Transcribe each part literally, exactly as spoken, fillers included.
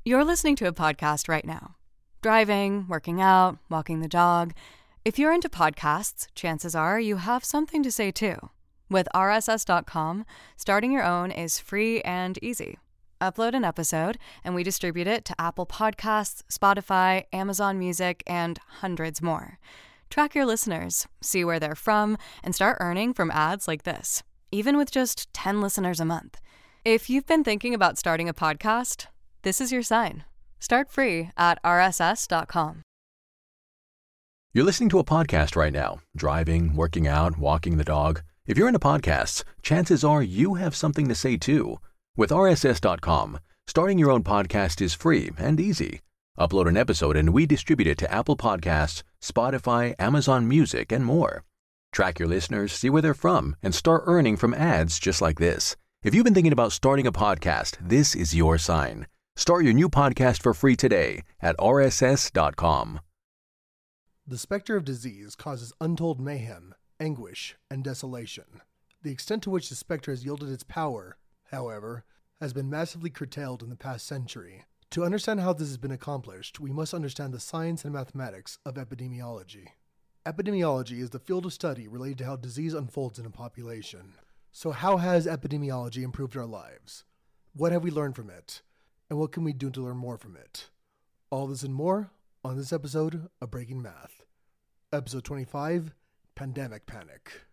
You're listening to a podcast right now. Driving, working out, walking the dog. If you're into podcasts, chances are you have something to say too. With R S S dot com, starting your own is free and easy. Upload an episode, and we distribute it to Apple Podcasts, Spotify, Amazon Music, and hundreds more. Track your listeners, see where they're from, and start earning from ads like this, even with just ten listeners a month. If you've been thinking about starting a podcast, this is your sign. Start free at R S S dot com. You're listening to a podcast right now, driving, working out, walking the dog. If you're into podcasts, chances are you have something to say too. With R S S dot com, starting your own podcast is free and easy. Upload an episode and we distribute it to Apple Podcasts, Spotify, Amazon Music, and more. Track your listeners, see where they're from, and start earning from ads just like this. If you've been thinking about starting a podcast, this is your sign. Start your new podcast for free today at R S S dot com. The specter of disease causes untold mayhem, anguish, and desolation. The extent to which the specter has yielded its power, however, has been massively curtailed in the past century. To understand how this has been accomplished, we must understand the science and mathematics of epidemiology. Epidemiology is the field of study related to how disease unfolds in a population. So how has epidemiology improved our lives? What have we learned from it? And what can we do to learn more from it? All this and more on this episode of Breaking Math. Episode twenty-five, Pandemic Panic.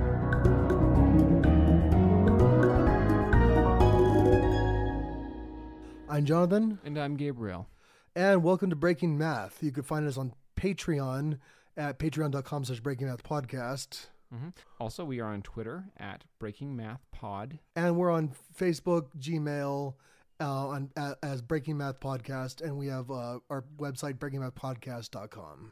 I'm Jonathan. And I'm Gabriel. And welcome to Breaking Math. You can find us on Patreon at patreon dot com slash breaking math podcast. Mm-hmm. Also, we are on Twitter at Breaking Math Pod. And we're on Facebook, Gmail, uh, on, uh, as Breaking Math Podcast. And we have uh, our website, breaking math podcast dot com.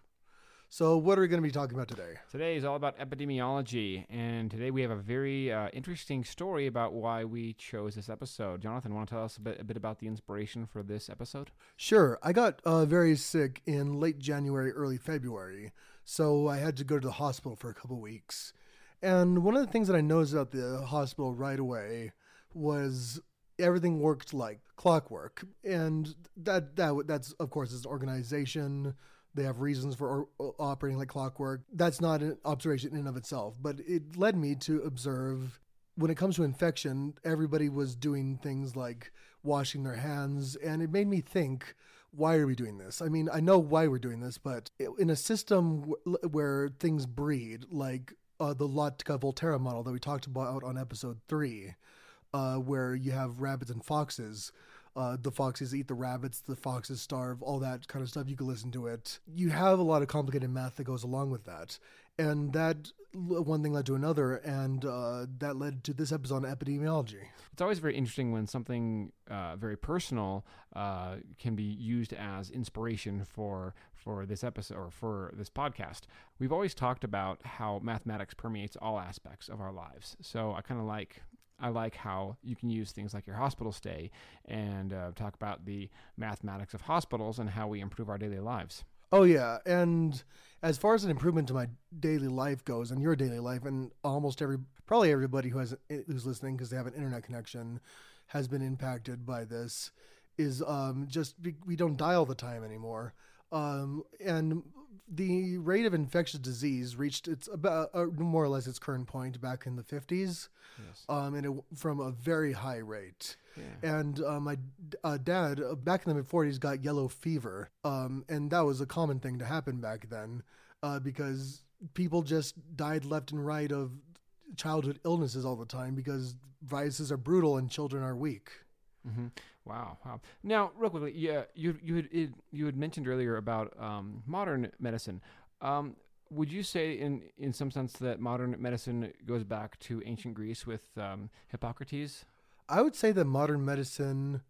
So what are we going to be talking about today? Today is all about epidemiology. And today we have a very uh, interesting story about why we chose this episode. Jonathan, want to tell us a bit, a bit about the inspiration for this episode? Sure. I got uh, very sick in late January, early February. So I had to go to the hospital for a couple of weeks. And one of the things that I noticed about the hospital right away was everything worked like clockwork. And that that that's, of course, is an organization. They have reasons for or, operating like clockwork. That's not an observation in and of itself. But it led me to observe when it comes to infection, everybody was doing things like washing their hands. And it made me think, why are we doing this? I mean, I know why we're doing this, but in a system w- where things breed, like uh, the Lotka-Volterra model that we talked about on episode three, uh, where you have rabbits and foxes, uh, the foxes eat the rabbits, the foxes starve, all that kind of stuff. You can listen to it. You have a lot of complicated math that goes along with that. And that one thing led to another, and uh, that led to this episode on epidemiology. It's always very interesting when something uh, very personal uh, can be used as inspiration for for this episode or for this podcast. We've always talked about how mathematics permeates all aspects of our lives. So I kind of like I like how you can use things like your hospital stay and uh, talk about the mathematics of hospitals and how we improve our daily lives. Oh, yeah. And as far as an improvement to my daily life goes, and your daily life, and almost every, probably everybody who has who's listening because they have an internet connection has been impacted by this, is um, just we don't die all the time anymore. Um, and the rate of infectious disease reached its about uh, more or less its current point back in the fifties, Yes. um, and it, from a very high rate. Yeah. And uh, my uh, dad, uh, back in the mid forties, got yellow fever, um, and that was a common thing to happen back then, uh, because people just died left and right of childhood illnesses all the time because viruses are brutal and children are weak. Mm-hmm. Wow, wow. Now, real quickly, yeah, you you had it, you had mentioned earlier about um, modern medicine. Um, would you say, in in some sense, that modern medicine goes back to ancient Greece with um, Hippocrates? I would say that modern medicine,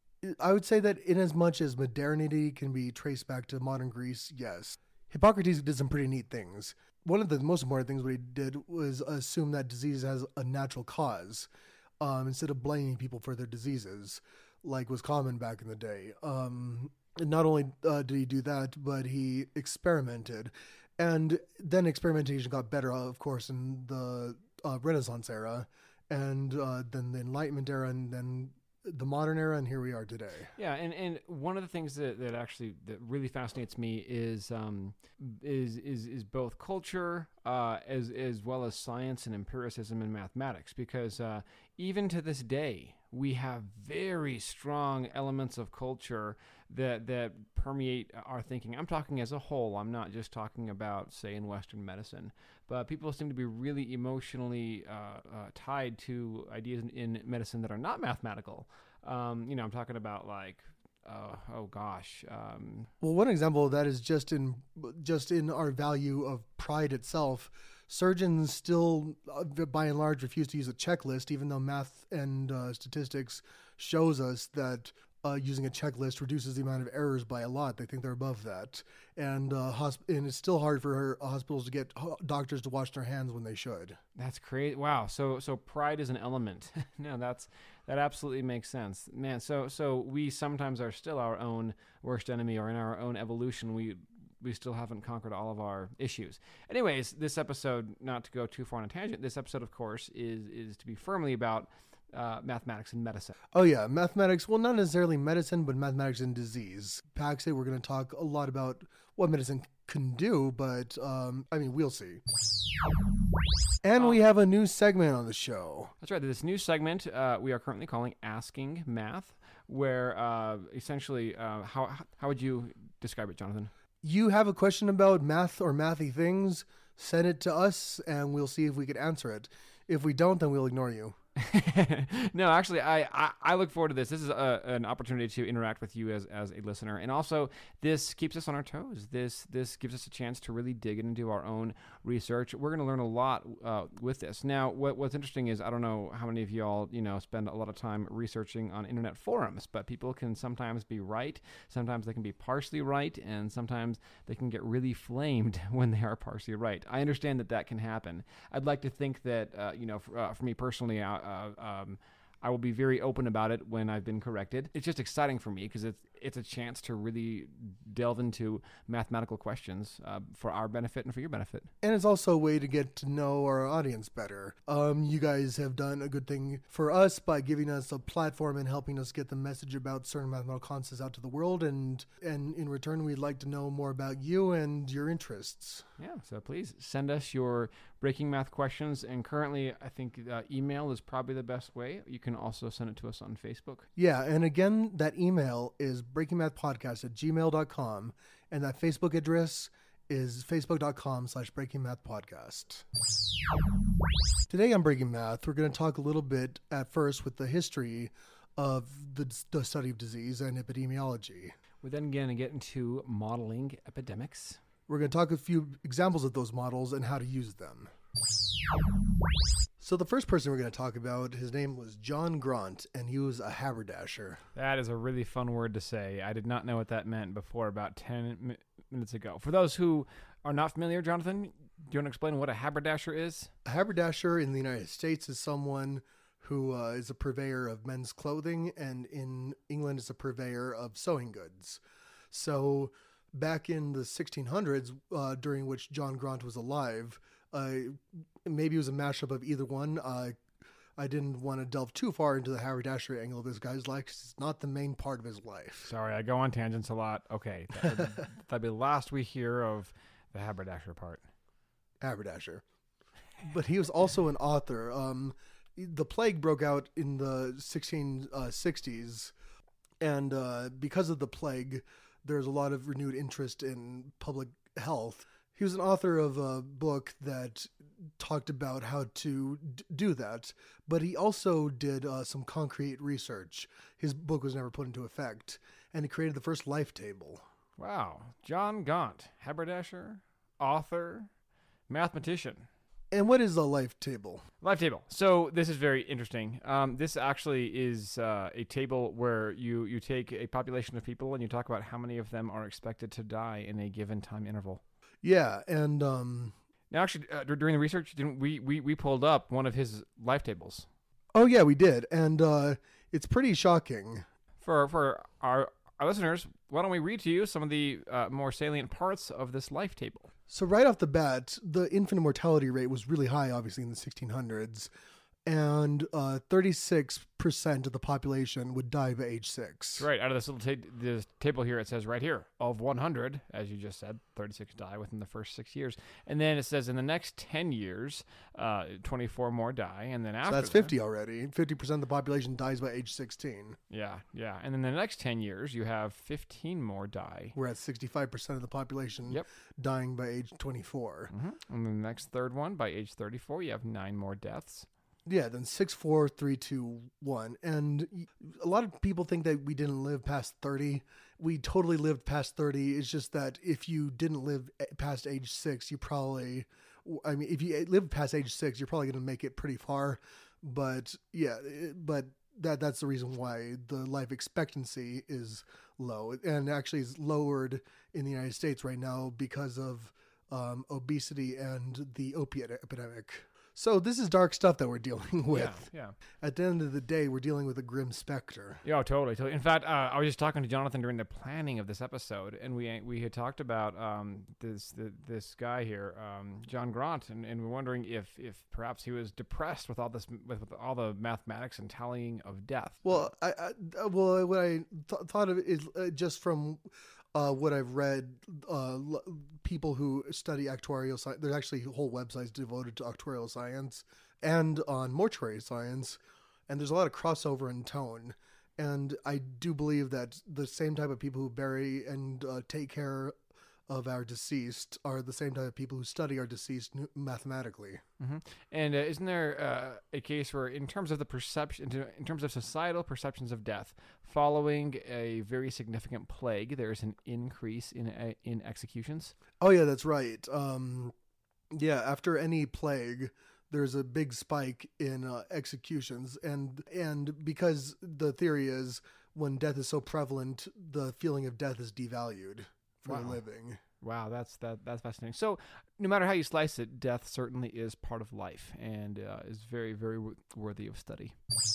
I would say that in as much as modernity can be traced back to modern Greece, yes. Hippocrates did some pretty neat things. One of the most important things what he did was assume that disease has a natural cause, um, instead of blaming people for their diseases, like was common back in the day. Um, and not only uh, did he do that, but he experimented. And then experimentation got better, of course, in the uh, Renaissance era, and uh, then the Enlightenment era, and then the modern era, and here we are today. Yeah, and, and one of the things that, that actually that really fascinates me is um is is is both culture uh as as well as science and empiricism and mathematics, because uh, even to this day we have very strong elements of culture that that permeate our thinking. I'm talking as a whole. I'm not just talking about, say, in Western medicine, but people seem to be really emotionally uh, uh, tied to ideas in, in medicine that are not mathematical. Um, you know, I'm talking about like, uh, oh gosh. Um, well, one example of that is just in just in our value of pride itself. Surgeons still, uh, by and large, refuse to use a checklist, even though math and uh, statistics shows us that uh, using a checklist reduces the amount of errors by a lot. They think they're above that. And, uh, hosp- and it's still hard for hospitals to get doctors to wash their hands when they should. That's crazy. Wow. So so pride is an element. No, that's that absolutely makes sense. Man, so so we sometimes are still our own worst enemy, or in our own evolution, we we still haven't conquered all of our issues. Anyways, this episode, not to go too far on a tangent, this episode, of course, is is to be firmly about uh, mathematics and medicine. Oh, yeah. Mathematics. Well, not necessarily medicine, but mathematics and disease. Paxi, we're going to talk a lot about what medicine can do, but, um, I mean, we'll see. And um, we have a new segment on the show. That's right. This new segment uh, we are currently calling Asking Math, where uh, essentially, uh, how how would you describe it, Jonathan? You have a question about math or mathy things, send it to us, and we'll see if we can answer it. If we don't, then we'll ignore you. No, actually, I, I, I look forward to this. This is a, an opportunity to interact with you as, as a listener. And also, this keeps us on our toes. This this gives us a chance to really dig into our own research. We're going to learn a lot uh, with this. Now, what what's interesting is, I don't know how many of y'all, you know, spend a lot of time researching on internet forums, but people can sometimes be right. Sometimes they can be partially right, and sometimes they can get really flamed when they are partially right. I understand that that can happen. I'd like to think that, uh, you know, for, uh, for me personally, I, Uh, um, I will be very open about it when I've been corrected. It's just exciting for me because it's it's a chance to really delve into mathematical questions uh, for our benefit and for your benefit. And it's also a way to get to know our audience better. Um, you guys have done a good thing for us by giving us a platform and helping us get the message about certain mathematical concepts out to the world. And, and in return, we'd like to know more about you and your interests. Yeah, so please send us your breaking math questions. And currently, I think uh, email is probably the best way. You can also send it to us on Facebook. Yeah, and again, that email is breakingmathpodcast at gmail dot com, and that Facebook address is facebook.com slash breakingmathpodcast. Today on Breaking Math, we're going to talk a little bit at first with the history of the, the study of disease and epidemiology. We're then going to get into modeling epidemics. We're going to talk a few examples of those models and how to use them. So the first person we're going to talk about, his name was John Grant, and he was a haberdasher. That is a really fun word to say. I did not know what that meant before about ten mi- minutes ago. For those who are not familiar, Jonathan, do you want to explain what a haberdasher is? A haberdasher in the United States is someone who uh, is a purveyor of men's clothing, and in England is a purveyor of sewing goods. So back in the sixteen hundreds, uh, during which John Grant was alive, uh, maybe it was a mashup of either one. Uh, I didn't want to delve too far into the haberdashery angle of this guy's life because it's not the main part of his life. Sorry, I go on tangents a lot. Okay, that would, that'd be the last we hear of the haberdasher part. Haberdasher. But he was also an author. Um, the plague broke out in the sixteen sixties, and uh, because of the plague, there's a lot of renewed interest in public health. He was an author of a book that talked about how to d- do that, but he also did uh, some concrete research. His book was never put into effect, and he created the first life table. Wow. John Gaunt, haberdasher, author, mathematician. And what is a life table? Life table. So this is very interesting. Um, this actually is uh, a table where you, you take a population of people and you talk about how many of them are expected to die in a given time interval. Yeah, and um, now actually uh, during the research, didn't we, we we pulled up one of his life tables. Oh yeah, we did, and uh, it's pretty shocking. For for our our listeners, why don't we read to you some of the uh, more salient parts of this life table? So right off the bat, the infant mortality rate was really high, obviously in the sixteen hundreds, and uh, thirty-six percent of the population would die by age six. Right. Out of this little ta- this table here, it says right here, of one hundred, as you just said, thirty-six die within the first six years. And then it says in the next ten years, uh, twenty-four more die. And then after So that's that- fifty already. fifty percent of the population dies by age sixteen. Yeah, yeah. And then the next ten years, you have fifteen more die. We're at sixty-five percent of the population Yep. dying by age twenty-four. Mm-hmm. And then the next third one, by age thirty-four, you have nine more deaths. Yeah, then six, four, three, two, one. And y- a lot of people think that we didn't live past thirty. We totally lived past thirty. It's just that if you didn't live a- past age six, you probably, I mean, if you live past age six, you're probably going to make it pretty far. But yeah, it- but that that's the reason why the life expectancy is low, and actually is lowered in the United States right now because of um, obesity and the opiate epidemic. So this is dark stuff that we're dealing with. Yeah, yeah. At the end of the day, we're dealing with a grim specter. Yeah, oh, totally, totally. In fact, uh, I was just talking to Jonathan during the planning of this episode, and we we had talked about um, this the, this guy here, um, John Grant, and, and we're wondering if if perhaps he was depressed with all this with, with all the mathematics and tallying of death. Well, I, I well what I th- thought of is uh, just from uh, what I've read, uh, l- people who study actuarial science. There's actually whole websites devoted to actuarial science and on mortuary science, and there's a lot of crossover in tone. And I do believe that the same type of people who bury and uh, take care of our deceased are the same type of people who study our deceased mathematically. Mm-hmm. And uh, isn't there uh, a case where, in terms of the perception, in terms of societal perceptions of death, following a very significant plague, there's an increase in uh, in executions? Oh yeah, that's right. Um, yeah, after any plague, there's a big spike in uh, executions, and and because the theory is when death is so prevalent, the feeling of death is devalued for Wow. the living. Wow, that's that that's fascinating. So, no matter how you slice it, death certainly is part of life and uh, is very, very w- worthy of study.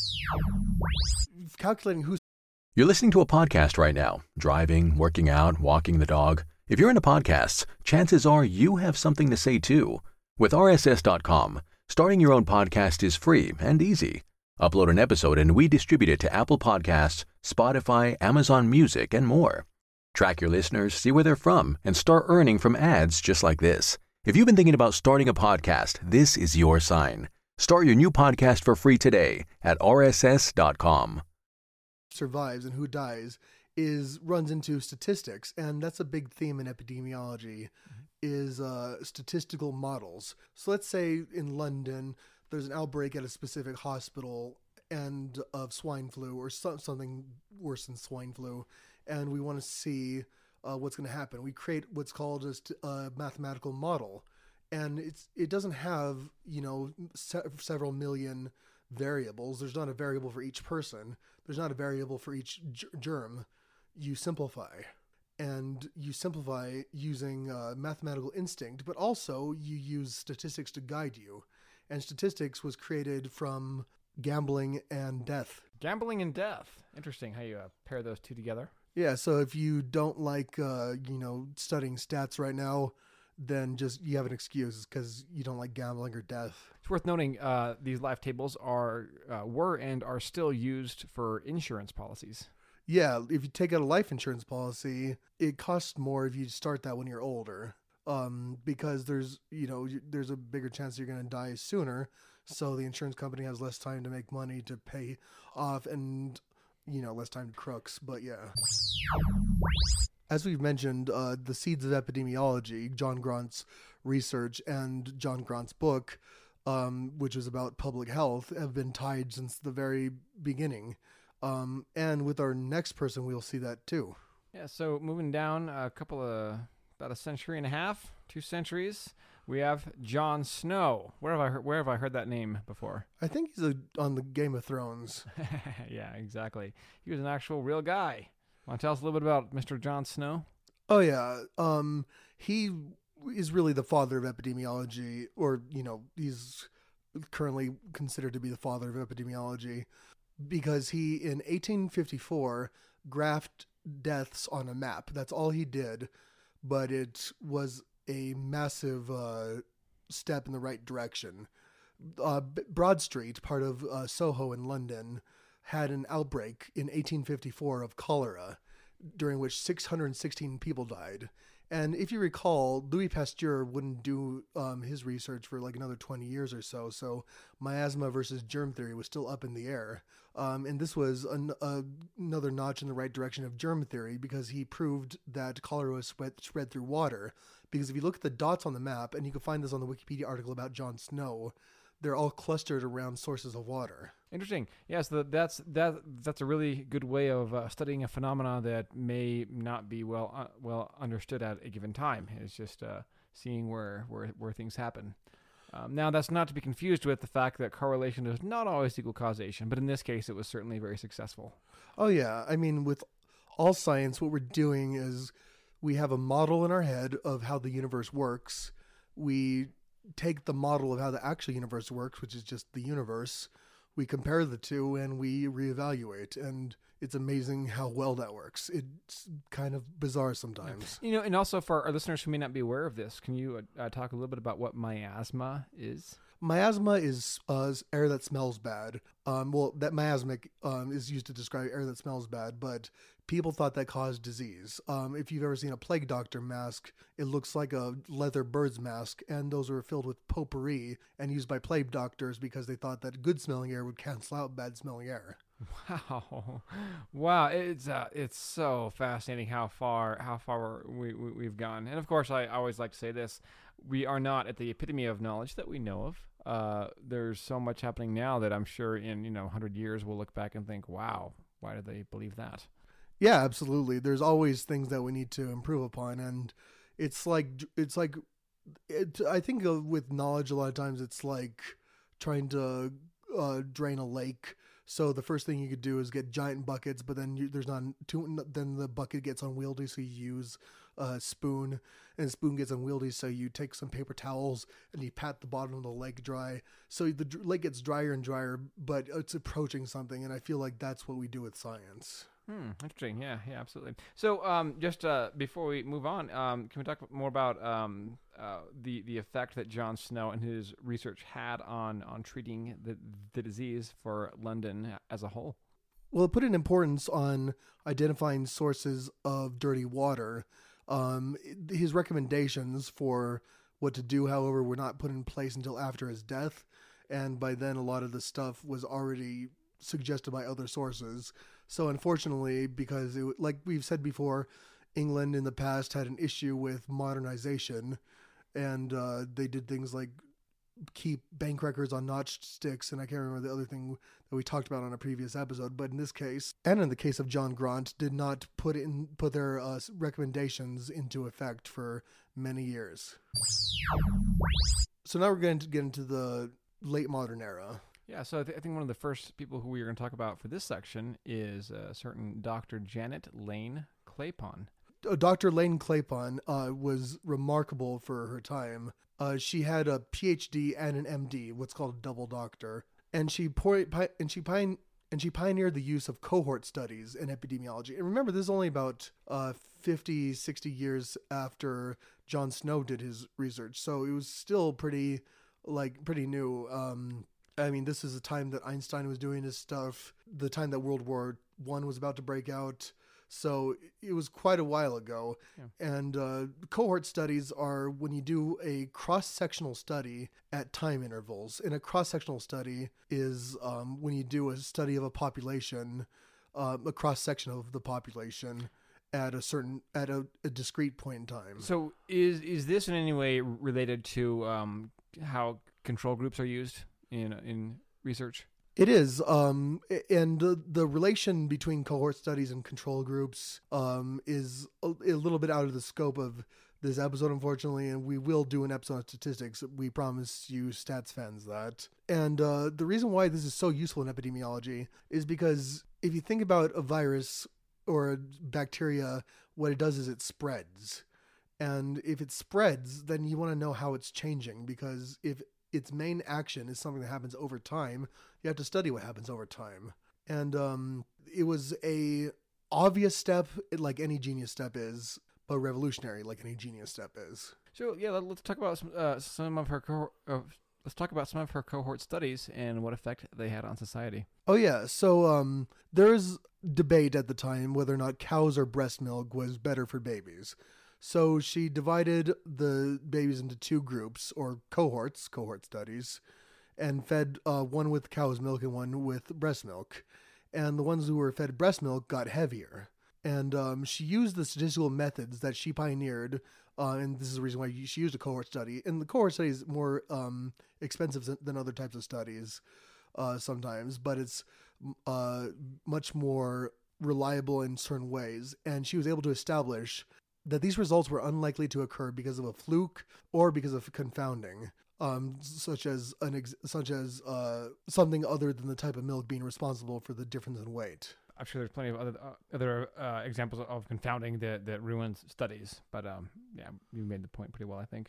Calculating who's You're listening to a podcast right now, driving, working out, walking the dog. If you're into podcasts, chances are you have something to say too. With R S S dot com, starting your own podcast is free and easy. Upload an episode and we distribute it to Apple Podcasts, Spotify, Amazon Music, and more. Track your listeners, see where they're from, and start earning from ads just like this. If you've been thinking about starting a podcast, this is your sign. Start your new podcast for free today at R S S dot com. survives and who dies is runs into statistics, and that's a big theme in epidemiology. Is uh, statistical models. So let's say in London there's an outbreak at a specific hospital and of swine flu or so, something worse than swine flu, and we want to see uh, what's going to happen. We create what's called a, st- a mathematical model, and it's it doesn't have you know se- several million variables. There's not a variable for each person. There's not a variable for each g- germ. You simplify. And you simplify using uh, mathematical instinct, but also you use statistics to guide you. And statistics was created from gambling and death. Gambling and death. Interesting how you uh, pair those two together. Yeah, so if you don't like, uh, you know, studying stats right now, then just you have an excuse because you don't like gambling or death. It's worth noting uh, these life tables are uh, were and are still used for insurance policies. Yeah, if you take out a life insurance policy, it costs more if you start that when you're older, um, because there's, you know, there's a bigger chance you're going to die sooner. So the insurance company has less time to make money to pay off and, you know, less time to crooks. But yeah. As we've mentioned, uh, the seeds of epidemiology, John Grant's research and John Grant's book, um, which is about public health, have been tied since the very beginning. Um, and with our next person, we'll see that too. Yeah, so moving down a couple of, about a century and a half, two centuries, we have Jon Snow. Where have I heard, where have I heard that name before? I think he's a, on the Game of Thrones. Yeah, exactly. He was an actual real guy. Want to tell us a little bit about Mister Jon Snow? Oh yeah, um, he is really the father of epidemiology, or you know, he's currently considered to be the father of epidemiology because he, in eighteen fifty-four, graphed deaths on a map. That's all he did, but it was a massive uh, step in the right direction uh, Broad Street, part of uh, Soho in London, had an outbreak in eighteen fifty-four of cholera, during which six hundred sixteen people died. And if you recall, Louis Pasteur wouldn't do um, his research for like another twenty years or so. So miasma versus germ theory was still up in the air. Um, and this was an, uh, another notch in the right direction of germ theory, because he proved that cholera was spread, spread through water. Because if you look at the dots on the map, and you can find this on the Wikipedia article about Jon Snow, they're all clustered around sources of water. Interesting. Yes, the, that's that. That's a really good way of uh, studying a phenomena that may not be well uh, well understood at a given time. It's just uh, seeing where, where where things happen. Um, now, that's not to be confused with the fact that correlation does not always equal causation, but in this case, it was certainly very successful. Oh yeah, I mean, with all science, what we're doing is we have a model in our head of how the universe works. We take the model of how the actual universe works, which is just the universe. We compare the two and we reevaluate, and it's amazing how well that works. It's kind of bizarre sometimes. You know, and also for our listeners who may not be aware of this, can you uh, talk a little bit about what miasma is? Miasma is uh, air that smells bad. Um, well, that miasmic um, is used to describe air that smells bad, but people thought that caused disease. Um, if you've ever seen a plague doctor mask, it looks like a leather bird's mask, and those were filled with potpourri and used by plague doctors because they thought that good smelling air would cancel out bad smelling air. Wow, wow! It's uh, it's so fascinating how far how far we, we we've gone. And of course, I always like to say this: we are not at the epitome of knowledge that we know of. Uh, there's so much happening now that I'm sure in you know one hundred years we'll look back and think, wow, why did they believe that? Yeah, absolutely. There's always things that we need to improve upon, and it's like it's like it, I think of, with knowledge a lot of times it's like trying to uh, drain a lake. So the first thing you could do is get giant buckets, but then you, there's not too, then the bucket gets unwieldy, so you use a spoon, and the spoon gets unwieldy, so you take some paper towels and you pat the bottom of the lake dry. So the lake gets drier and drier, but it's approaching something, and I feel like that's what we do with science. Hmm, interesting. Yeah, yeah, absolutely. So, um, just uh, before we move on, um, can we talk more about um, uh, the the effect that Jon Snow and his research had on on treating the the disease for London as a whole? Well, it put an importance on identifying sources of dirty water. Um, his recommendations for what to do, however, were not put in place until after his death, and by then a lot of the stuff was already suggested by other sources. So unfortunately, because it, like we've said before, England in the past had an issue with modernization, and uh, they did things like keep bank records on notched sticks, and I can't remember the other thing that we talked about on a previous episode. But in this case, and in the case of John Grant, did not put in put their uh, recommendations into effect for many years. So now we're going to get into the late modern era. Yeah, so I, th- I think one of the first people who we are going to talk about for this section is a certain Doctor Janet Lane Clapon. Uh, Doctor Lane Clapon uh, was remarkable for her time. Uh, she had a P H D and an M D, what's called a double doctor, and she por- pi- and she pine- and she pioneered the use of cohort studies in epidemiology. And remember, this is only about uh, fifty, sixty years after Jon Snow did his research, so it was still pretty, like, pretty new. Um, I mean, this is a time that Einstein was doing his stuff, the time that World War One was about to break out. So it was quite a while ago. Yeah. And uh, cohort studies are when you do a cross-sectional study at time intervals. And a cross-sectional study is um, when you do a study of a population, uh, a cross-section of the population at a certain, at a, a discrete point in time. So is is this in any way related to um, how control groups are used in in research? It is, um, and the, the relation between cohort studies and control groups um, is a, a little bit out of the scope of this episode, unfortunately, and we will do an episode on statistics. We promise you stats fans that. And uh, the reason why this is so useful in epidemiology is because if you think about a virus or a bacteria, what it does is it spreads. And if it spreads, then you want to know how it's changing, because if its main action is something that happens over time, you have to study what happens over time. And um, it was a obvious step, like any genius step is, but revolutionary, like any genius step is. So yeah, let's talk about some uh, some of her co- uh, let's talk about some of her cohort studies and what effect they had on society. Oh yeah, so um, there's debate at the time whether or not cows or breast milk was better for babies. So she divided the babies into two groups, or cohorts, cohort studies, and fed uh, one with cow's milk and one with breast milk. And the ones who were fed breast milk got heavier. And um, she used the statistical methods that she pioneered, uh, and this is the reason why she used a cohort study. And the cohort study is more um, expensive than other types of studies uh, sometimes, but it's uh, much more reliable in certain ways. And she was able to establish that these results were unlikely to occur because of a fluke or because of confounding, um, such as an ex- such as uh, something other than the type of milk being responsible for the difference in weight. I'm sure there's plenty of other uh, other uh, examples of confounding that, that ruins studies, but um, yeah, you made the point pretty well, I think.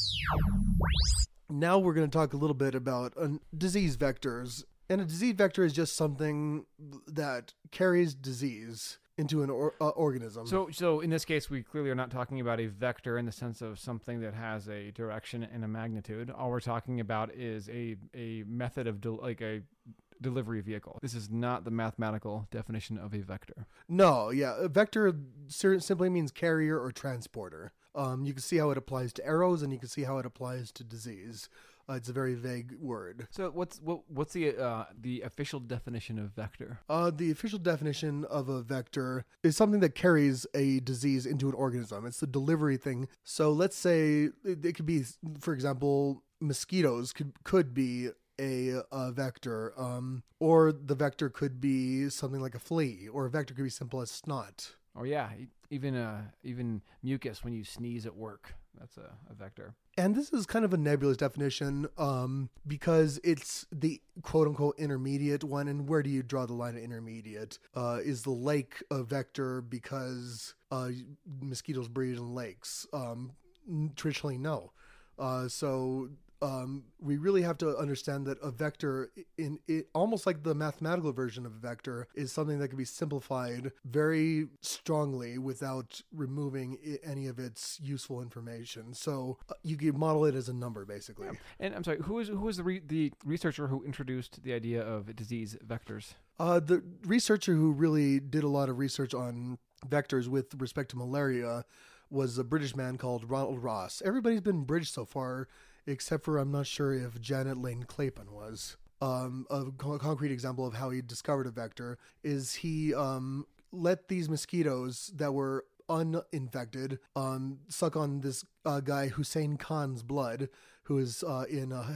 Now we're going to talk a little bit about uh, disease vectors. And a disease vector is just something that carries disease into an or, uh, organism. So, so in this case, we clearly are not talking about a vector in the sense of something that has a direction and a magnitude. All we're talking about is a a method of del- like a delivery vehicle. This is not the mathematical definition of a vector. No, yeah, a vector simply means carrier or transporter. Um, you can see how it applies to arrows, and you can see how it applies to disease. Uh, it's a very vague word. So what's what, what's the uh, the official definition of vector? Uh, the official definition of a vector is something that carries a disease into an organism. It's the delivery thing. So let's say it, it could be, for example, mosquitoes could could be a, a vector, um, or the vector could be something like a flea, or a vector could be simple as snot. Or yeah, even uh, even mucus when you sneeze at work. That's a, a vector. And this is kind of a nebulous definition um, because it's the quote-unquote intermediate one. And where do you draw the line of intermediate? Uh, is the lake a vector because uh, mosquitoes breed in lakes? Um, traditionally, no. Uh, so um, we really have to understand that a vector, in it, almost like the mathematical version of a vector, is something that can be simplified very strongly without removing I- any of its useful information. So uh, you can model it as a number, basically. Yeah. And I'm sorry, who is who was the re- the researcher who introduced the idea of disease vectors? Uh, the researcher who really did a lot of research on vectors with respect to malaria was a British man called Ronald Ross. Everybody's been British so far, except for I'm not sure if Janet Lane Clapin was. Um, a co- concrete example of how he discovered a vector is he um, let these mosquitoes that were uninfected um, suck on this uh, guy Hussein Khan's blood, who is uh, in uh,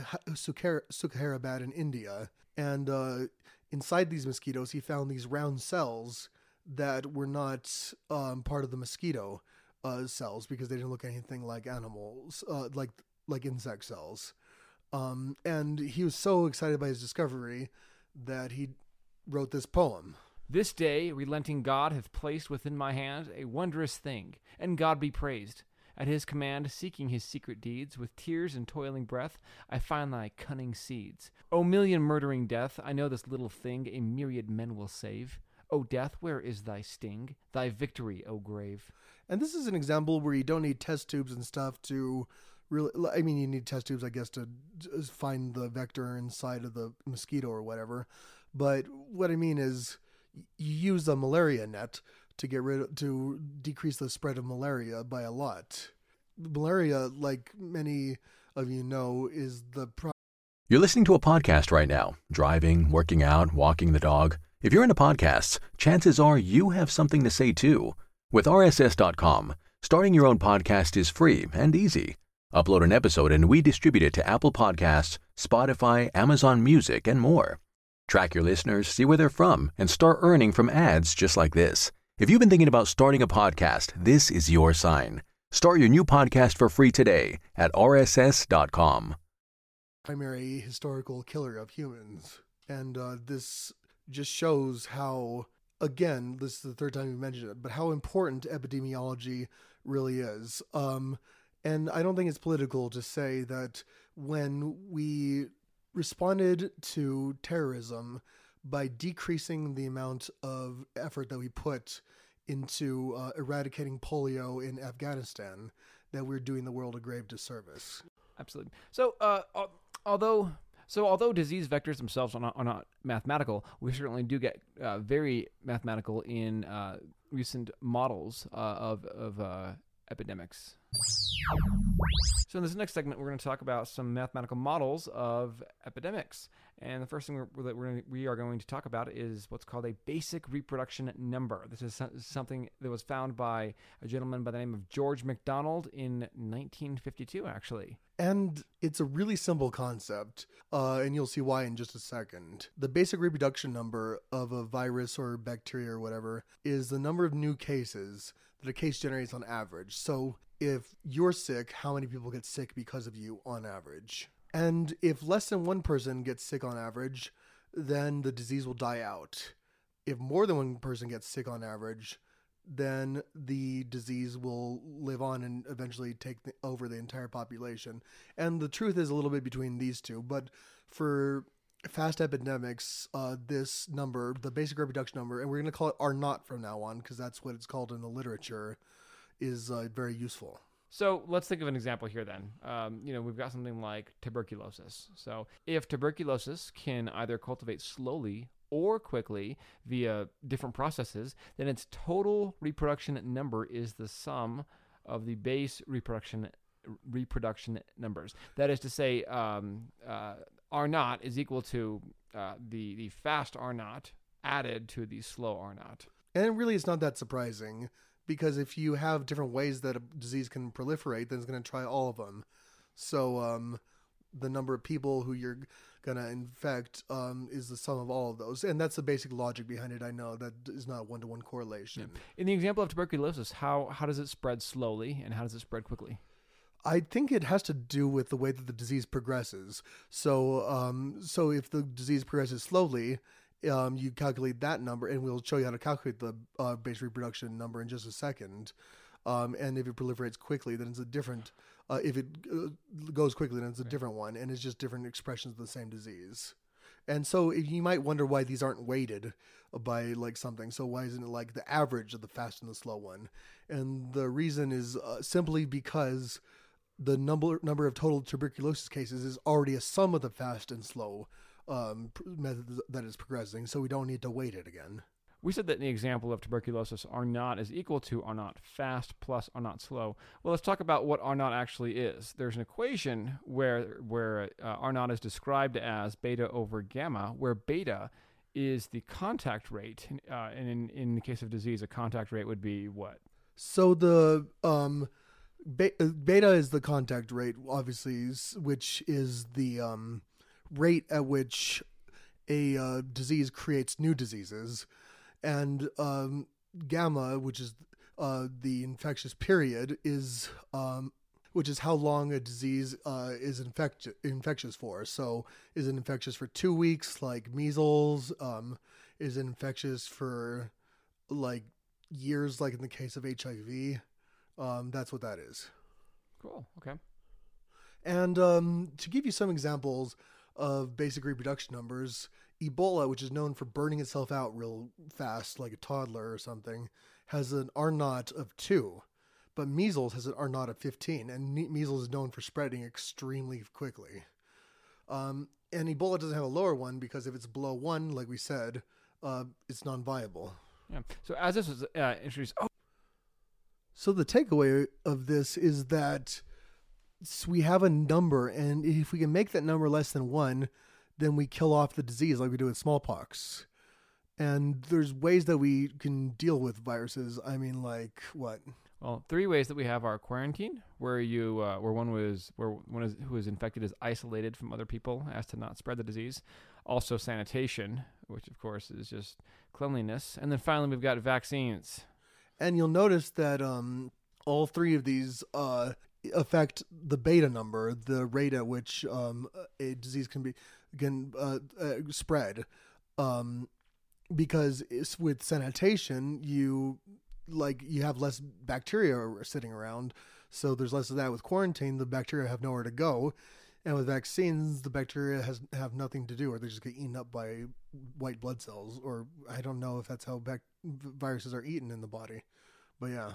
Sukharabad in India. And uh, inside these mosquitoes, he found these round cells that were not um, part of the mosquito uh, cells because they didn't look anything like animals, uh, like like insect cells. Um, and he was so excited by his discovery that he wrote this poem. This day, relenting God hath placed within my hand a wondrous thing, and God be praised. At his command, seeking his secret deeds, with tears and toiling breath, I find thy cunning seeds. O million murdering death, I know this little thing a myriad men will save. O death, where is thy sting? Thy victory, O grave. And this is an example where you don't need test tubes and stuff to really, I mean, you need test tubes, I guess, to find the vector inside of the mosquito or whatever. But what I mean is you use a malaria net to get rid of, to decrease the spread of malaria by a lot. Malaria, like many of you know, is the pro- You're listening to a podcast right now, driving, working out, walking the dog. If you're into podcasts, chances are you have something to say too. With R S S dot com, starting your own podcast is free and easy. Upload an episode and we distribute it to Apple Podcasts, Spotify, Amazon Music, and more. Track your listeners, see where they're from, and start earning from ads just like this. If you've been thinking about starting a podcast, this is your sign. Start your new podcast for free today at R S S dot com. Primary historical killer of humans. And uh, this just shows how, again, this is the third time we mentioned it, but how important epidemiology really is. Um, and I don't think it's political to say that when we responded to terrorism by decreasing the amount of effort that we put into uh, eradicating polio in Afghanistan, that we're doing the world a grave disservice. Absolutely. So, uh, Although, so although disease vectors themselves are not, are not mathematical, we certainly do get uh, very mathematical in uh, recent models uh, of of uh, epidemics. So in this next segment, we're going to talk about some mathematical models of epidemics. And the first thing we're, that we're, we are going to talk about is what's called a basic reproduction number. This is something that was found by a gentleman by the name of George MacDonald in nineteen fifty-two, actually. And it's a really simple concept, uh, and you'll see why in just a second. The basic reproduction number of a virus or bacteria or whatever is the number of new cases that a case generates on average. So if you're sick, how many people get sick because of you on average? And if less than one person gets sick on average, then the disease will die out. If more than one person gets sick on average, then the disease will live on and eventually take the, over the entire population. And the truth is a little bit between these two. But for fast epidemics, uh, this number, the basic reproduction number, and we're going to call it R naught from now on because that's what it's called in the literature, is uh, very useful. So let's think of an example here then. Um, you know, we've got something like tuberculosis. So if tuberculosis can either cultivate slowly or quickly via different processes, then its total reproduction number is the sum of the base reproduction reproduction numbers. That is to say, um, uh, R naught is equal to uh, the, the fast R naught added to the slow R naught. And really, it's not that surprising. Because if you have different ways that a disease can proliferate, then it's going to try all of them. So um, the number of people who you're going to infect um, is the sum of all of those. And that's the basic logic behind it. I know that is not a one-to-one correlation. Yeah. In the example of tuberculosis, how, how does it spread slowly and how does it spread quickly? I think it has to do with the way that the disease progresses. So, um, so if the disease progresses slowly, Um, you calculate that number, and we'll show you how to calculate the uh, base reproduction number in just a second. Um, and if it proliferates quickly, then it's a different. Uh, if it uh, goes quickly, then it's a okay. different one, and it's just different expressions of the same disease. And so, if you might wonder why these aren't weighted by like something. So why isn't it like the average of the fast and the slow one? And the reason is uh, simply because the number number of total tuberculosis cases is already a sum of the fast and slow um method that is progressing, so we don't need to weight it again. We said that in the example of tuberculosis, R naught is equal to R naught fast plus R naught slow. Well, let's talk about what R naught actually is. There's an equation where where uh, R naught is described as beta over gamma, where beta is the contact rate, uh, and in, in the case of disease, a contact rate would be what? So the um be- beta is the contact rate, obviously, which is the um rate at which a uh, disease creates new diseases, and um, gamma, which is uh, the infectious period, is um, which is how long a disease uh, is infect- infectious for. So is it infectious for two weeks, like measles? Um, is it infectious for like years, like in the case of H I V? Um, that's what that is. Cool. Okay. And um, to give you some examples of basic reproduction numbers, Ebola, which is known for burning itself out real fast, like a toddler or something, has an R naught of two, but measles has an R naught of fifteen, and measles is known for spreading extremely quickly. Um, and Ebola doesn't have a lower one because if it's below one, like we said, uh, it's non-viable. Yeah. So as this was uh, introduced, oh. So the takeaway of this is that we have a number, and if we can make that number less than one, then we kill off the disease like we do with smallpox. And there's ways that we can deal with viruses. I mean, like what? Well, three ways that we have are quarantine, where you uh, where one was where one is, who is infected is isolated from other people as to not spread the disease. Also sanitation, which of course is just cleanliness, and then finally we've got vaccines. And you'll notice that um, all three of these uh, affect the beta number, the rate at which um, a disease can be can uh, uh, spread. Um, because it's, with sanitation, you like you have less bacteria sitting around, so there's less of that. With quarantine, the bacteria have nowhere to go, and with vaccines, the bacteria has have nothing to do, or they just get eaten up by white blood cells. Or I don't know if that's how bac- viruses are eaten in the body, but yeah.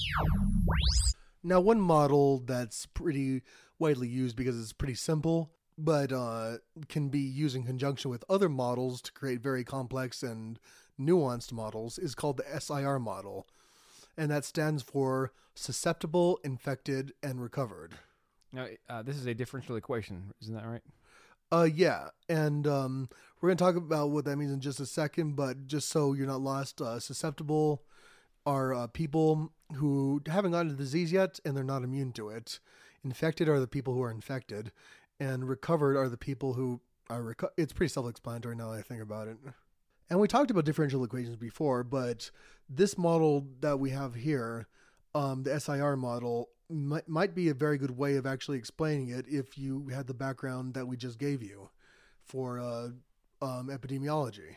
Now, one model that's pretty widely used because it's pretty simple but uh, can be used in conjunction with other models to create very complex and nuanced models, is called the S I R model. And that stands for susceptible, infected, and recovered. Now, uh, this is a differential equation, isn't that right? Uh, yeah, and um, we're going to talk about what that means in just a second, but just so you're not lost, uh, susceptible are uh, people who haven't gotten the disease yet, and they're not immune to it. Infected are the people who are infected, and recovered are the people who are reco- It's pretty self-explanatory now that I think about it. And we talked about differential equations before, but this model that we have here, um, the S I R model, might, might be a very good way of actually explaining it if you had the background that we just gave you for uh, um, epidemiology.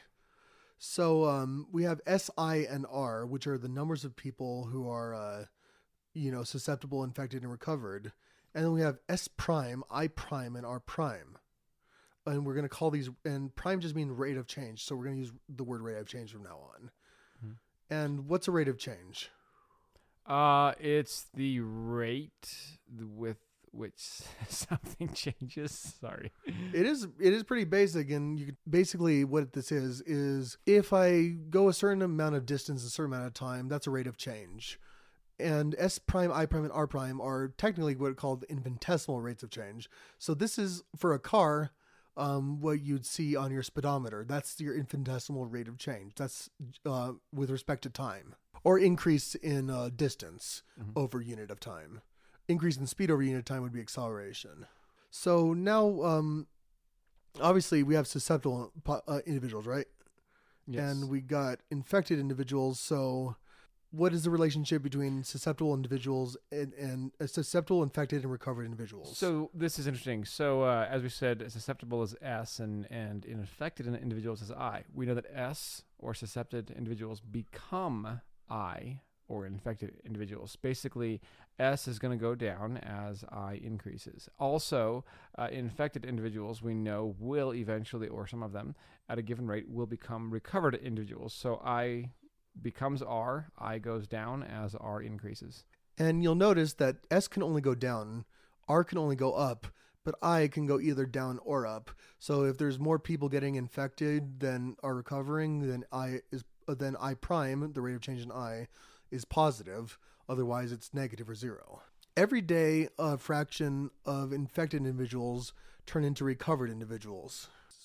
So um, we have S, I, and R, which are the numbers of people who are, uh, you know, susceptible, infected, and recovered. And then we have S prime, I prime, and R prime. And we're going to call these, and prime just means rate of change. So we're going to use the word rate of change from now on. Mm-hmm. And what's a rate of change? Uh, it's the rate with which something changes. Sorry. It is, it is pretty basic. And you could, basically what this is, is if I go a certain amount of distance, a certain amount of time, that's a rate of change. And S prime, I prime, and R prime are technically what are called infinitesimal rates of change. So this is for a car, Um, what you'd see on your speedometer. That's your infinitesimal rate of change. That's uh, with respect to time. Or increase in uh, distance mm-hmm. over unit of time. Increase in speed over unit of time would be acceleration. So now, um, obviously, we have susceptible uh, individuals, right? Yes. And we got infected individuals. So what is the relationship between susceptible individuals and, and uh, susceptible, infected, and recovered individuals? So this is interesting. So uh, as we said, susceptible is S and, and infected individuals is I. We know that S, or susceptible individuals, become I, or infected individuals. Basically, S is going to go down as I increases. Also, uh, infected individuals we know will eventually, or some of them, at a given rate, will become recovered individuals. So I becomes R, I goes down as R increases. And you'll notice that S can only go down, R can only go up, but I can go either down or up. So if there's more people getting infected than are recovering, then I is then I prime, the rate of change in I, is positive. Otherwise, it's negative or zero. Every day, a fraction of infected individuals turn into recovered individuals.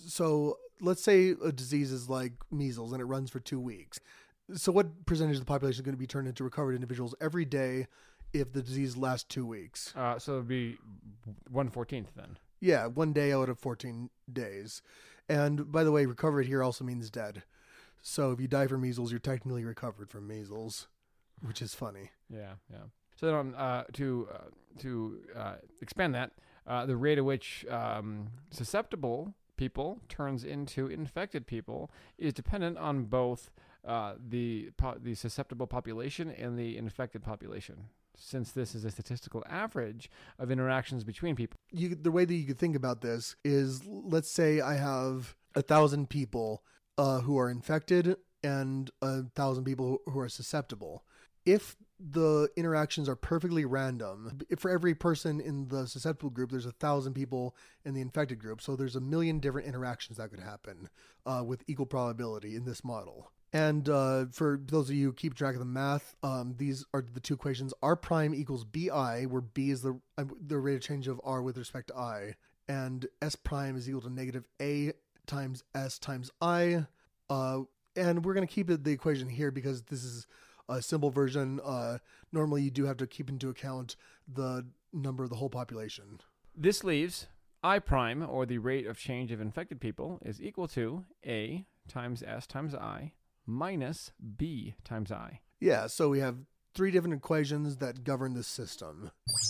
So let's say a disease is like measles and it runs for two weeks. So what percentage of the population is going to be turned into recovered individuals every day if the disease lasts two weeks? Uh, so it would be one fourteenth then. Yeah, one day out of fourteen days. And by the way, recovered here also means dead. So if you die from measles, you're technically recovered from measles, which is funny. Yeah, yeah. So then, uh, to uh, to uh, expand that, uh, the rate at which um, susceptible people turns into infected people is dependent on both uh, the po- the susceptible population and the infected population, since this is a statistical average of interactions between people. You, the way that you could think about this is, let's say I have a thousand people uh, who are infected and a thousand people who are susceptible. If the interactions are perfectly random, if for every person in the susceptible group, there's a thousand people in the infected group. So there's a million different interactions that could happen uh, with equal probability in this model. And uh, for those of you who keep track of the math, um, these are the two equations. R prime equals Bi, where B is the uh, the rate of change of R with respect to I. And S prime is equal to negative A times S times I. Uh, and we're going to keep it, the equation here because this is a simple version. Uh, normally you do have to keep into account the number of the whole population. This leaves I prime, or the rate of change of infected people, is equal to A times S times I minus B times I. Yeah, so we have three different equations that govern this system.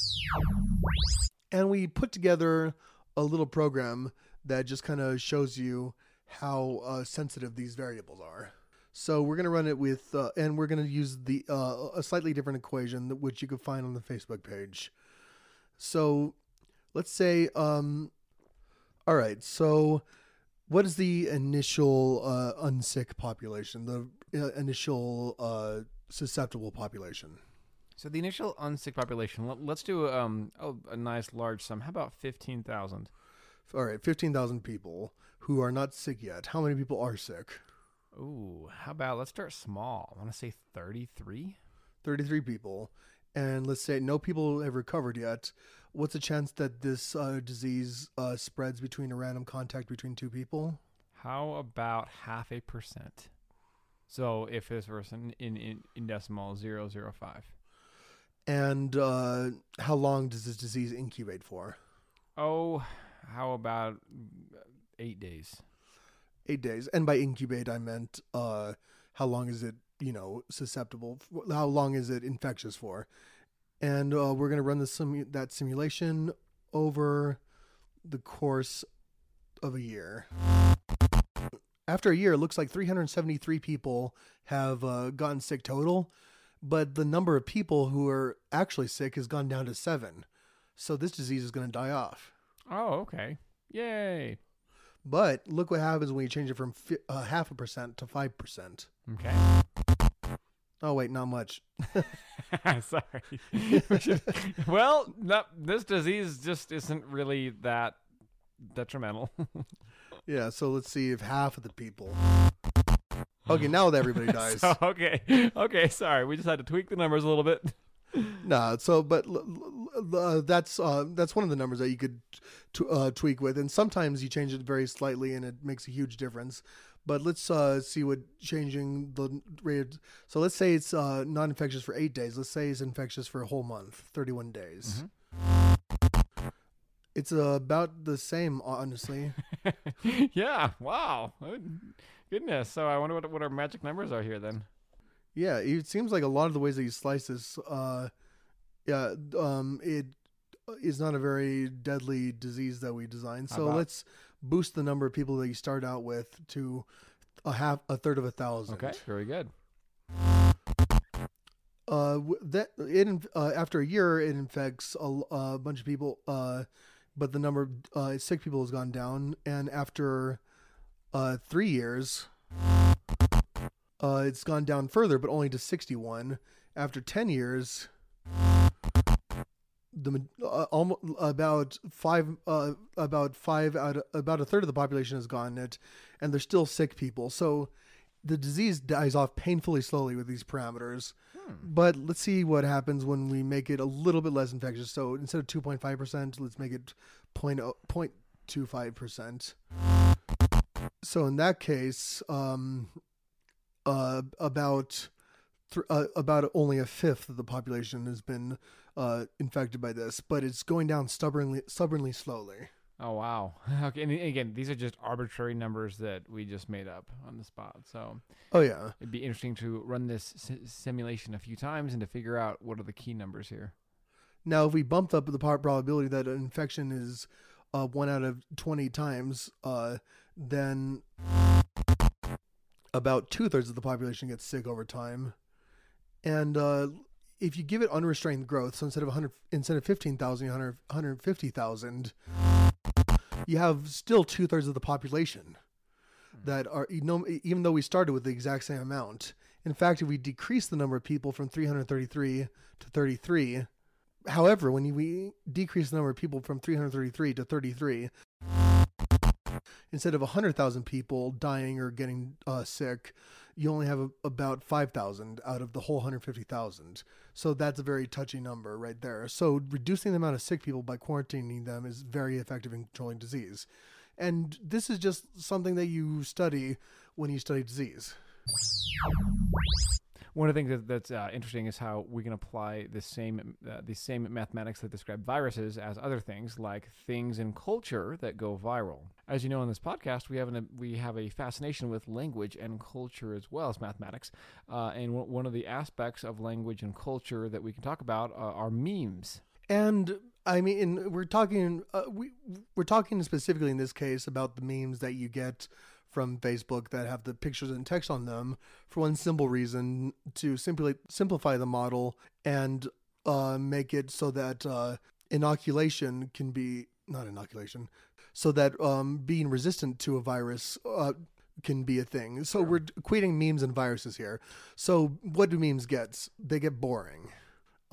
And we put together a little program that just kind of shows you how uh, sensitive these variables are. So we're going to run it with, uh, and we're going to use the uh, a slightly different equation, which you can find on the Facebook page. So let's say, um, all right, so what is the initial uh, unsick population, the uh, initial uh, susceptible population? So the initial unsick population, let, let's do um, oh, a nice large sum. How about fifteen thousand? All right, fifteen thousand people who are not sick yet. How many people are sick? Ooh, how about let's start small. I want to say thirty-three. thirty-three people. And let's say no people have recovered yet. What's the chance that this uh, disease uh, spreads between a random contact between two people? How about half a percent? So if this person in, in, in decimal zero zero five. And uh, how long does this disease incubate for? Oh, how about eight days? Eight days. And by incubate, I meant uh, how long is it, you know, susceptible? How long is it infectious for? And uh, we're going to run the simu- that simulation over the course of a year. After a year, it looks like three hundred seventy-three people have uh, gotten sick total, but the number of people who are actually sick has gone down to seven. So this disease is going to die off. Oh, okay. Yay. But look what happens when you change it from fi- uh, half a percent to five percent. Okay. Oh, wait, not much. Sorry. Well, no, this disease just isn't really that detrimental. Yeah, so let's see if half of the people. Okay, now that everybody dies. So, okay. Okay, sorry. We just had to tweak the numbers a little bit. Nah, so but l- l- uh, that's uh, that's one of the numbers that you could t- uh, tweak with, and sometimes you change it very slightly, and it makes a huge difference. But let's uh, see what changing the rate. So let's say it's uh, not infectious for eight days. Let's say it's infectious for a whole month, thirty-one days. Mm-hmm. It's uh, about the same, honestly. Yeah. Wow. Goodness. So I wonder what what our magic numbers are here then. Yeah, it seems like a lot of the ways that you slice this, uh, yeah, um, it is not a very deadly disease that we designed. So about- let's boost the number of people that you start out with to a half, a third of a thousand. Okay. Very good. Uh, w- that it inf- uh, after a year it infects a, a bunch of people, uh, but the number of uh, sick people has gone down, and after uh three years. Uh, it's gone down further, but only to sixty-one. After ten years, the uh, almost about five, uh, about five out, of, about a third of the population has gotten it, and there's still sick people. So the disease dies off painfully slowly with these parameters. Hmm. But let's see what happens when we make it a little bit less infectious. So instead of two point five percent, let's make it zero point two five percent. So in that case, um. Uh, about th- uh, about only a fifth of the population has been uh, infected by this, but it's going down stubbornly, stubbornly slowly. Oh wow! Okay, and again, these are just arbitrary numbers that we just made up on the spot. So, oh yeah, it'd be interesting to run this si- simulation a few times and to figure out what are the key numbers here. Now, if we bumped up the probability that an infection is uh, one out of twenty times, uh, then about two-thirds of the population gets sick over time. And uh, if you give it unrestrained growth, so instead of one hundred, instead of fifteen thousand, one hundred, one hundred fifty thousand, you have still two-thirds of the population that are, you know, even though we started with the exact same amount. In fact, if we decrease the number of people from three hundred thirty-three to thirty-three, however, when we decrease the number of people from three hundred thirty-three to thirty-three, instead of one hundred thousand people dying or getting uh, sick, you only have a, about five thousand out of the whole one hundred fifty thousand. So that's a very touchy number right there. So reducing the amount of sick people by quarantining them is very effective in controlling disease. And this is just something that you study when you study disease. One of the things that, that's uh, interesting is how we can apply the same uh, the same mathematics that describe viruses as other things, like things in culture that go viral. As you know, in this podcast, we have an, we have a fascination with language and culture as well as mathematics. Uh, and w- one of the aspects of language and culture that we can talk about uh, are memes. And I mean, we're talking uh, we we're talking specifically in this case about the memes that you get from Facebook that have the pictures and text on them for one simple reason: to simply simplify the model and uh, make it so that uh, inoculation can be not inoculation, so that um, being resistant to a virus uh, can be a thing. So we're equating memes and viruses here. So what do memes get? They get boring.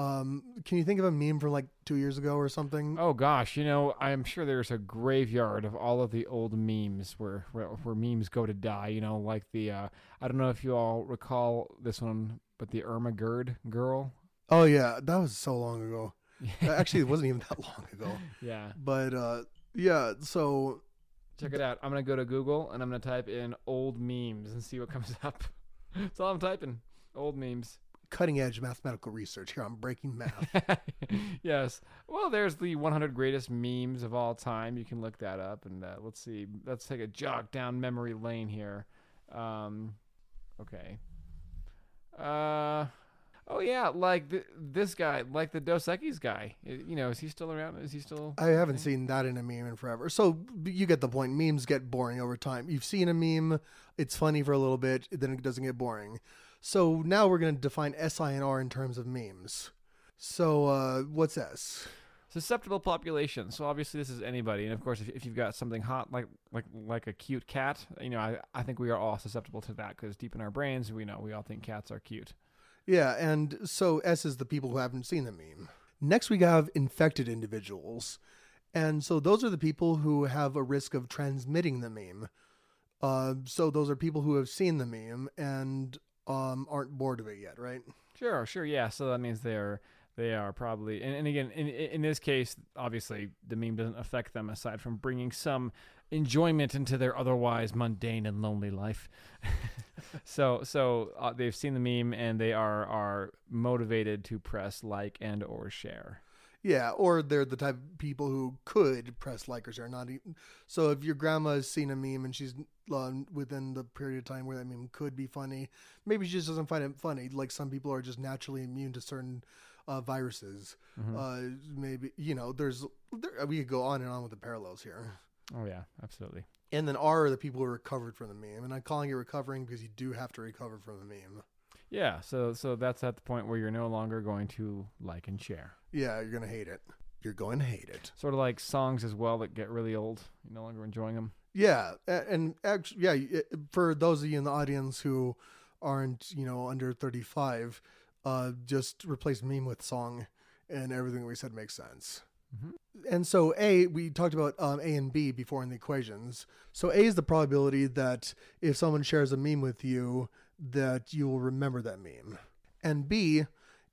Um, can you think of a meme from like two years ago or something? Oh gosh, you know, I'm sure there's a graveyard of all of the old memes where where, where memes go to die. You know, like the uh, I don't know if you all recall this one, but the Irma Gerd girl. Oh yeah, that was so long ago. Actually, it wasn't even that long ago. Yeah. But uh, yeah, so Check it out. I'm gonna go to Google and I'm gonna type in old memes and see what comes up. That's all I'm typing. Old memes. cutting edge mathematical research here on Breaking Math. Yes. Well, there's the one hundred greatest memes of all time. You can look that up. And uh, let's see. Let's take a jog down memory lane here. Um, okay. Uh, oh, yeah. Like th- this guy, like the Dos Equis guy. I- You know, is he still around? Is he still? I haven't seen that in a meme in forever. So you get the point. Memes get boring over time. You've seen a meme, it's funny for a little bit, then it doesn't get boring. So now we're going to define S I and R in terms of memes. So uh, what's S? Susceptible population. So obviously this is anybody, and of course if, if you've got something hot like like like a cute cat, you know, I, I think we are all susceptible to that because deep in our brains we know we all think cats are cute. Yeah, and so S is the people who haven't seen the meme. Next we have infected individuals. And so those are the people who have a risk of transmitting the meme. Uh, so those are people who have seen the meme and um, aren't bored of it yet, right? Sure, sure, yeah. So that means they're they are probably, and, and again, in in this case, obviously the meme doesn't affect them aside from bringing some enjoyment into their otherwise mundane and lonely life. so so uh, they've seen the meme and they are are motivated to press like and or share. Yeah, or they're the type of people who could press like or share, not even. So if your grandma has seen a meme and she's um, within the period of time where that meme could be funny, maybe she just doesn't find it funny. Like some people are just naturally immune to certain uh, viruses. Mm-hmm. Uh, maybe, you know, there's, there, we could go on and on with the parallels here. Oh yeah, absolutely. And then R are the people who recovered from the meme. And I'm calling it recovering because you do have to recover from the meme. Yeah, so so that's at the point where you're no longer going to like and share. Yeah, you're going to hate it. You're going to hate it. Sort of like songs as well that get really old. You're no longer enjoying them. Yeah, a- and actually, yeah, it- for those of you in the audience who aren't, you know, under thirty-five, uh, just replace meme with song, and everything we said makes sense. Mm-hmm. And so A, we talked about um, A and B before in the equations. So A is the probability that if someone shares a meme with you, that you will remember that meme. And B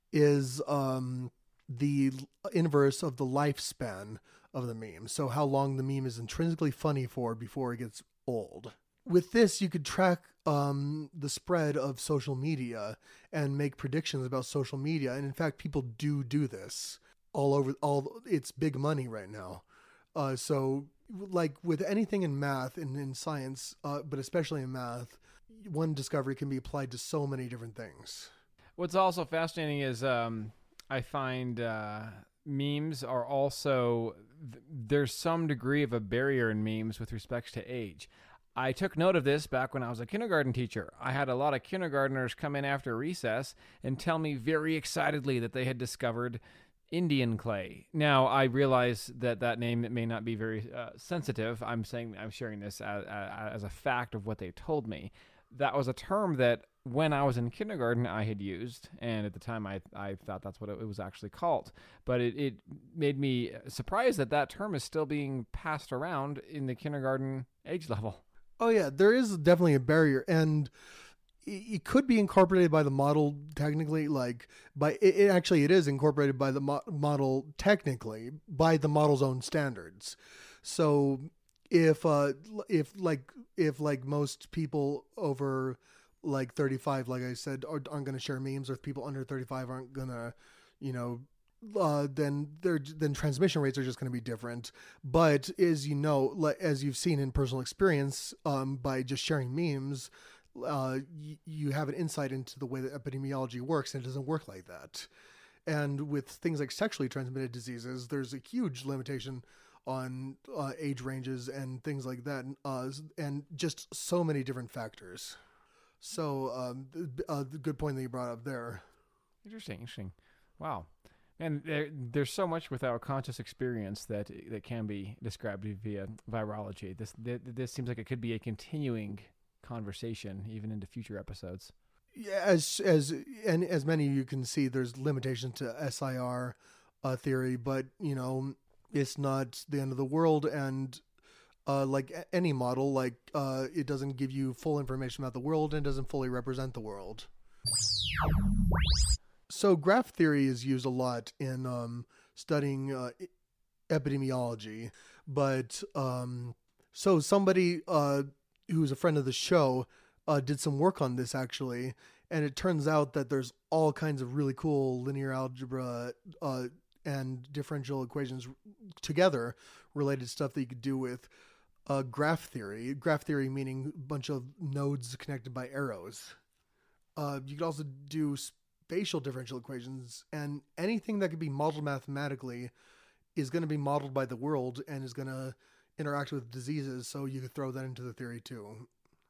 is um, the inverse of the lifespan of the meme. So how long the meme is intrinsically funny for before it gets old. With this, you could track um, the spread of social media and make predictions about social media. And in fact, people do do this all over. All it's big money right now. Uh, so like with anything in math and in science, uh, but especially in math, one discovery can be applied to so many different things. What's also fascinating is um, I find uh, memes are also, th- there's some degree of a barrier in memes with respect to age. I took note of this back when I was a kindergarten teacher. I had a lot of kindergartners come in after recess and tell me very excitedly that they had discovered Indian clay. Now, I realize that that name may not be very uh, sensitive. I'm saying I'm sharing this as, as a fact of what they told me. That was a term that when I was in kindergarten I had used, and at the time I I thought that's what it was actually called. But it, it made me surprised that that term is still being passed around in the kindergarten age level. Oh yeah, there is definitely a barrier, and it, it could be incorporated by the model technically. Like by it, it actually it is incorporated by the mo- model technically by the model's own standards. So if uh if like if like most people over like thirty-five, like I said, aren't, aren't going to share memes, or if people under thirty-five aren't going to, you know, uh, then they're, then transmission rates are just going to be different. But as you know, like, as you've seen in personal experience, um, by just sharing memes, uh, y- you have an insight into the way that epidemiology works, and it doesn't work like that. And with things like sexually transmitted diseases, there's a huge limitation on uh, age ranges and things like that, uh, and just so many different factors. So, um, uh, the good point that you brought up there. Interesting, interesting. Wow. And there, there's so much with our conscious experience that that can be described via virology. This this seems like it could be a continuing conversation even into future episodes. Yeah, as as and as many of you can see, there's limitations to S I R uh, theory, but you know it's not the end of the world. And uh, like a- any model, like uh, it doesn't give you full information about the world and doesn't fully represent the world. So graph theory is used a lot in um, studying uh, e- epidemiology, but um, so somebody uh, who's a friend of the show uh, did some work on this actually, and it turns out that there's all kinds of really cool linear algebra uh, and differential equations together related stuff that you could do with uh, graph theory. Graph theory meaning a bunch of nodes connected by arrows. Uh, you could also do spatial differential equations, and anything that could be modeled mathematically is going to be modeled by the world and is going to interact with diseases, so you could throw that into the theory too.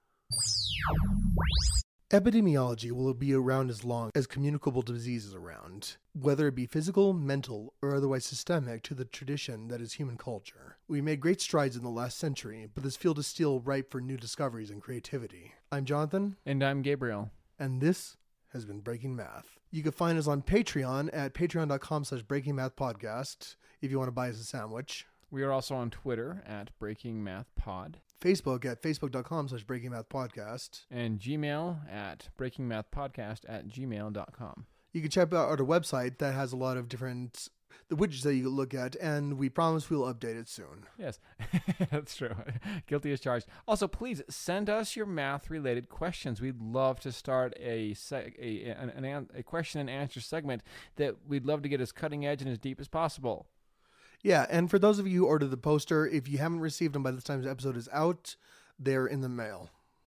Epidemiology will be around as long as communicable disease is around, whether it be physical, mental, or otherwise systemic to the tradition that is human culture. We made great strides in the last century, but this field is still ripe for new discoveries and creativity. I'm Jonathan. And I'm Gabriel. And this has been Breaking Math. You can find us on Patreon at patreon.com slash Breaking Math Podcast if you want to buy us a sandwich. We are also on Twitter at Breaking Math Pod. Facebook at facebook.com slash Breaking Math Podcast. And Gmail at Breaking Math Podcast at gmail dot com. You can check out our website that has a lot of different the widgets that you can look at, and we promise we'll update it soon. Yes, that's true. Guilty as charged. Also, please send us your math-related questions. We'd love to start a, seg- a, an, an, a question and answer segment that we'd love to get as cutting edge and as deep as possible. Yeah, and for those of you who ordered the poster, if you haven't received them by the time this episode is out, they're in the mail.